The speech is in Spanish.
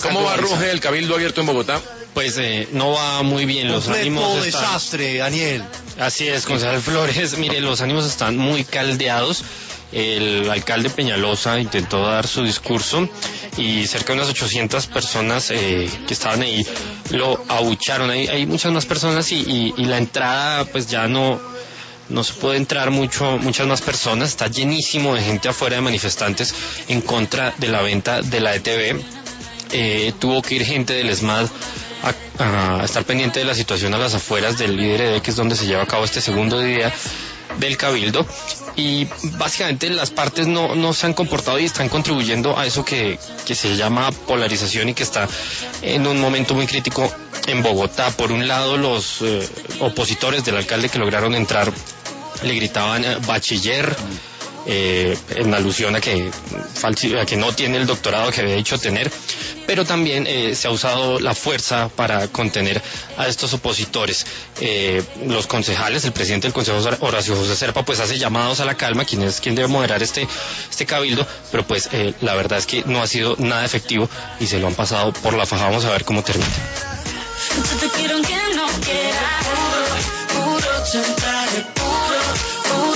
¿Cómo va, Roge, el Cabildo abierto en Bogotá? Pues no va muy bien, los ánimos están... desastre, Daniel. Así es, concejal Flores, mire, los ánimos están muy caldeados. El alcalde Peñalosa intentó dar su discurso y cerca de unas 800 personas que estaban ahí lo abucharon. Hay muchas más personas y la entrada pues ya no se puede entrar muchas más personas. Está llenísimo de gente afuera, de manifestantes en contra de la venta de la ETB. Tuvo que ir gente del ESMAD a estar pendiente de la situación a las afueras del IDRD, que es donde se lleva a cabo este segundo día del Cabildo, y básicamente las partes no se han comportado y están contribuyendo a eso que se llama polarización y que está en un momento muy crítico en Bogotá. Por un lado, los opositores del alcalde que lograron entrar le gritaban bachiller, en alusión a que no tiene el doctorado que había dicho tener, pero también se ha usado la fuerza para contener a estos opositores. Los concejales, el presidente del Consejo, Horacio José Serpa, pues hace llamados a la calma, quien debe moderar este cabildo, pero pues la verdad es que no ha sido nada efectivo y se lo han pasado por la faja. Vamos a ver cómo termina.